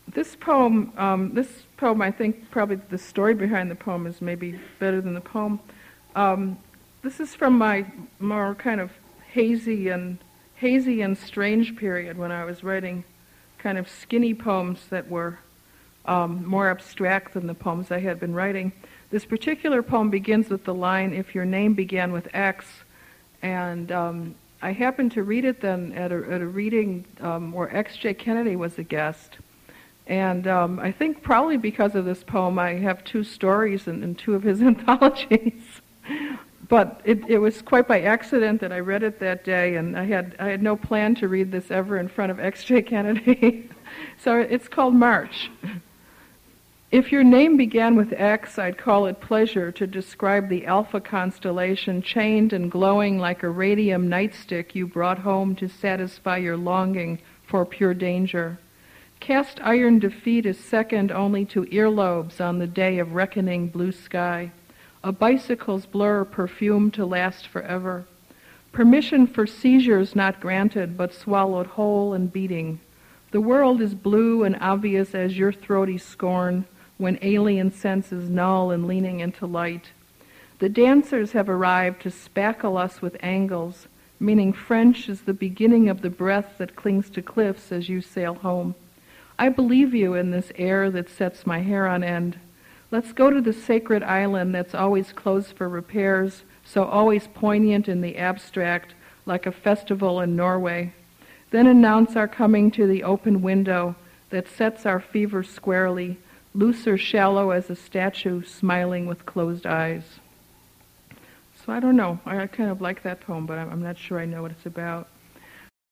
I think probably the story behind the poem is maybe better than the poem. This is from my more kind of hazy and strange period when I was writing kind of skinny poems that were more abstract than the poems I had been writing. This particular poem begins with the line, "If your name began with X," and I happened to read it then at a reading where X.J. Kennedy was a guest. And I think probably because of this poem, I have two stories in two of his anthologies. But it was quite by accident that I read it that day, and I had no plan to read this ever in front of X.J. Kennedy. So it's called March. If your name began with X, I'd call it pleasure to describe the Alpha constellation chained and glowing like a radium nightstick you brought home to satisfy your longing for pure danger. Cast iron defeat is second only to earlobes on the day of reckoning blue sky. A bicycle's blur perfumed to last forever. Permission for seizures not granted but swallowed whole and beating. The world is blue and obvious as your throaty scorn when alien sense is null and leaning into light. The dancers have arrived to spackle us with angles, meaning French is the beginning of the breath that clings to cliffs as you sail home. I believe you in this air that sets my hair on end. Let's go to the sacred island that's always closed for repairs, so always poignant in the abstract, like a festival in Norway. Then announce our coming to the open window that sets our fever squarely, loose or shallow as a statue smiling with closed eyes. So I don't know. I kind of like that poem, but I'm not sure I know what it's about.